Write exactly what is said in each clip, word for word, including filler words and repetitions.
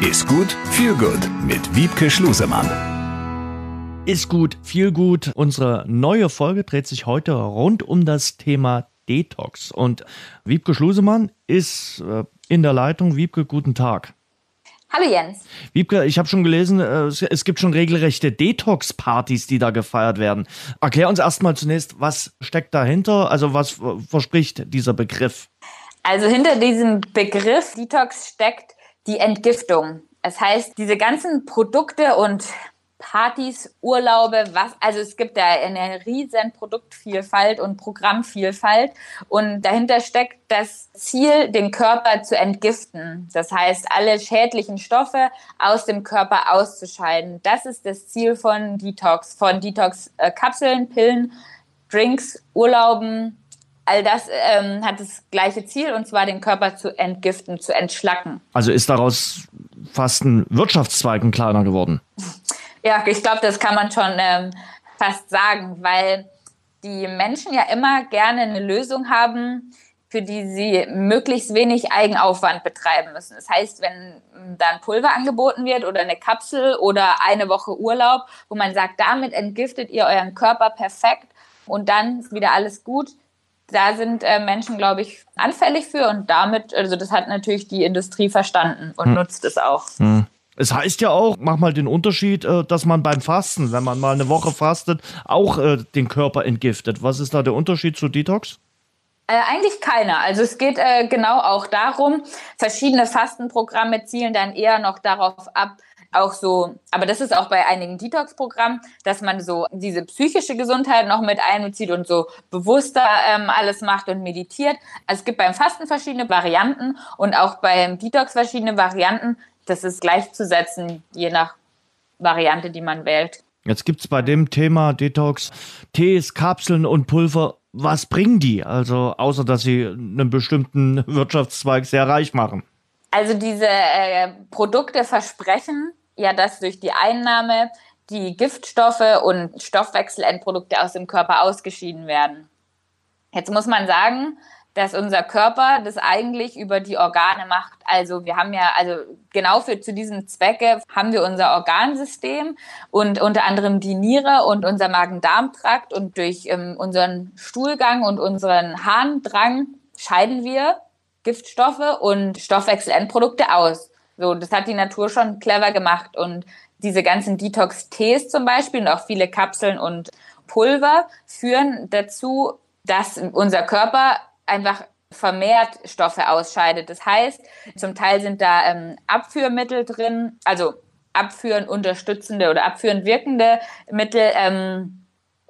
Ist gut, viel gut mit Wiebke Schlusemann. Ist gut, viel gut. Unsere neue Folge dreht sich heute rund um das Thema Detox. Und Wiebke Schlusemann ist äh, in der Leitung. Wiebke, guten Tag. Hallo Jens. Wiebke, ich habe schon gelesen, äh, es gibt schon regelrechte Detox-Partys, die da gefeiert werden. Erklär uns erstmal zunächst, was steckt dahinter? Also was äh, verspricht dieser Begriff? Also hinter diesem Begriff Detox steckt die Entgiftung. Das heißt, diese ganzen Produkte und Partys, Urlaube, was, also es gibt da eine riesen Produktvielfalt und Programmvielfalt und dahinter steckt das Ziel, den Körper zu entgiften. Das heißt, alle schädlichen Stoffe aus dem Körper auszuscheiden. Das ist das Ziel von Detox, von Detox-Kapseln, Pillen, Drinks, Urlauben. All das ähm, hat das gleiche Ziel, und zwar den Körper zu entgiften, zu entschlacken. Also ist daraus fast ein Wirtschaftszweig ein kleiner geworden? Ja, ich glaube, das kann man schon ähm, fast sagen, weil die Menschen ja immer gerne eine Lösung haben, für die sie möglichst wenig Eigenaufwand betreiben müssen. Das heißt, wenn da ein Pulver angeboten wird oder eine Kapsel oder eine Woche Urlaub, wo man sagt, damit entgiftet ihr euren Körper perfekt und dann ist wieder alles gut, da sind äh, Menschen, glaube ich, anfällig für, und damit, also das hat natürlich die Industrie verstanden und hm. nutzt es auch. Hm. Es heißt ja auch, mach mal den Unterschied, äh, dass man beim Fasten, wenn man mal eine Woche fastet, auch äh, den Körper entgiftet. Was ist da der Unterschied zu Detox? Äh, eigentlich keiner. Also es geht äh, genau auch darum, verschiedene Fastenprogramme zielen dann eher noch darauf ab, auch so, aber das ist auch bei einigen Detox-Programmen, dass man so diese psychische Gesundheit noch mit einbezieht und so bewusster ähm, alles macht und meditiert. Also es gibt beim Fasten verschiedene Varianten und auch beim Detox verschiedene Varianten. Das ist gleichzusetzen, je nach Variante, die man wählt. Jetzt gibt es bei dem Thema Detox Tees, Kapseln und Pulver. Was bringen die? Also außer, dass sie einen bestimmten Wirtschaftszweig sehr reich machen. Also diese äh, Produkte versprechen ja, dass durch die Einnahme die Giftstoffe und Stoffwechselendprodukte aus dem Körper ausgeschieden werden. Jetzt muss man sagen, dass unser Körper das eigentlich über die Organe macht. Also wir haben ja, also genau für zu diesem Zwecke haben wir unser Organsystem und unter anderem die Niere und unser Magen-Darm-Trakt, und durch ähm, unseren Stuhlgang und unseren Harndrang scheiden wir Giftstoffe und Stoffwechselendprodukte aus. So, das hat die Natur schon clever gemacht, und diese ganzen Detox-Tees zum Beispiel und auch viele Kapseln und Pulver führen dazu, dass unser Körper einfach vermehrt Stoffe ausscheidet. Das heißt, zum Teil sind da ähm, Abführmittel drin, also abführend unterstützende oder abführend wirkende Mittel. Ähm,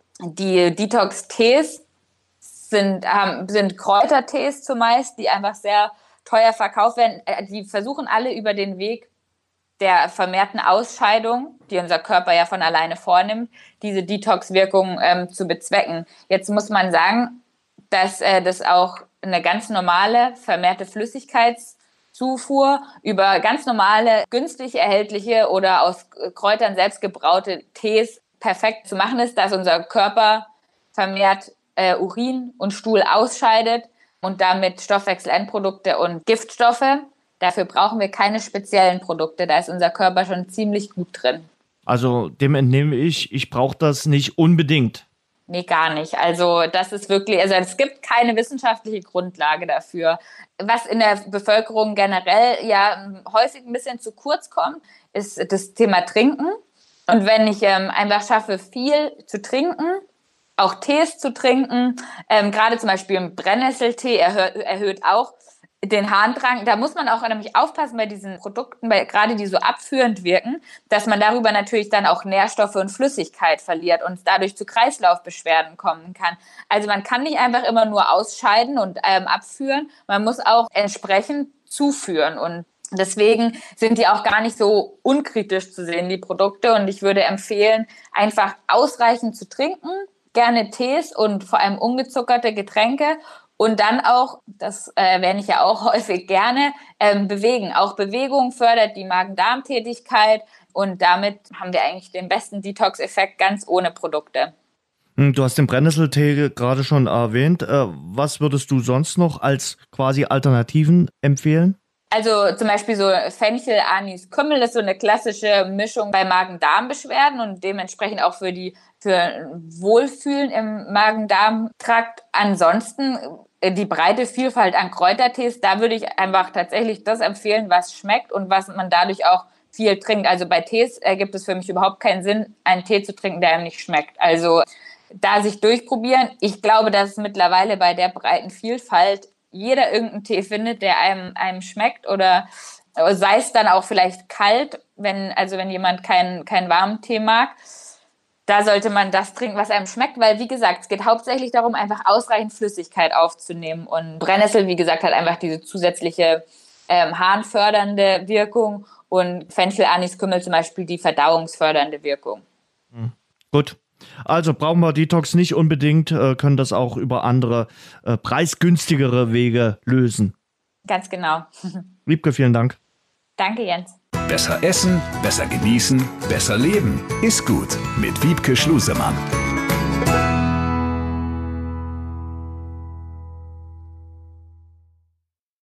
die Detox-Tees sind, ähm, sind Kräutertees zumeist, die einfach sehr teuer verkauft werden. Die versuchen alle über den Weg der vermehrten Ausscheidung, die unser Körper ja von alleine vornimmt, diese Detox-Wirkung ähm, zu bezwecken. Jetzt muss man sagen, dass äh, das auch eine ganz normale vermehrte Flüssigkeitszufuhr über ganz normale, günstig erhältliche oder aus Kräutern selbst gebraute Tees perfekt zu machen ist, dass unser Körper vermehrt äh, Urin und Stuhl ausscheidet und damit Stoffwechselendprodukte und Giftstoffe. Dafür brauchen wir keine speziellen Produkte, da ist unser Körper schon ziemlich gut drin. Also dem entnehme ich, ich brauche das nicht unbedingt. Nee, gar nicht. Also das ist wirklich, also es gibt keine wissenschaftliche Grundlage dafür. Was in der Bevölkerung generell ja häufig ein bisschen zu kurz kommt, ist das Thema Trinken. Und wenn ich ähm, einfach schaffe, viel zu trinken, auch Tees zu trinken, ähm, gerade zum Beispiel ein Brennnesseltee erhö- erhöht auch den Harndrang. Da muss man auch nämlich aufpassen bei diesen Produkten, weil gerade die so abführend wirken, dass man darüber natürlich dann auch Nährstoffe und Flüssigkeit verliert und dadurch zu Kreislaufbeschwerden kommen kann. Also man kann nicht einfach immer nur ausscheiden und ähm, abführen, man muss auch entsprechend zuführen, und deswegen sind die auch gar nicht so unkritisch zu sehen, die Produkte, und ich würde empfehlen, einfach ausreichend zu trinken, gerne Tees und vor allem ungezuckerte Getränke. Und dann auch, das äh, erwähne ich ja auch häufig gerne, ähm, bewegen. Auch Bewegung fördert die Magen-Darm-Tätigkeit, und damit haben wir eigentlich den besten Detox-Effekt ganz ohne Produkte. Du hast den Brennnesseltee gerade schon erwähnt. Was würdest du sonst noch als quasi Alternativen empfehlen? Also zum Beispiel so Fenchel, Anis, Kümmel ist so eine klassische Mischung bei Magen-Darm-Beschwerden und dementsprechend auch für die für Wohlfühlen im Magen-Darm-Trakt. Ansonsten die breite Vielfalt an Kräutertees, da würde ich einfach tatsächlich das empfehlen, was schmeckt und was man dadurch auch viel trinkt. Also bei Tees ergibt es für mich überhaupt keinen Sinn, einen Tee zu trinken, der einem nicht schmeckt. Also da sich durchprobieren. Ich glaube, dass mittlerweile bei der breiten Vielfalt jeder irgendeinen Tee findet, der einem, einem schmeckt oder sei es dann auch vielleicht kalt, wenn, also wenn jemand keinen, keinen warmen Tee mag. Da sollte man das trinken, was einem schmeckt, weil, wie gesagt, es geht hauptsächlich darum, einfach ausreichend Flüssigkeit aufzunehmen. Und Brennnessel, wie gesagt, hat einfach diese zusätzliche ähm, harnfördernde Wirkung und Fenchel, Anis, Kümmel zum Beispiel die verdauungsfördernde Wirkung. Mhm. Gut. Also brauchen wir Detox nicht unbedingt, äh, können das auch über andere, äh, preisgünstigere Wege lösen. Ganz genau. Wiebke, vielen Dank. Danke, Jens. Besser essen, besser genießen, besser leben. Ist gut mit Wiebke Schlusemann.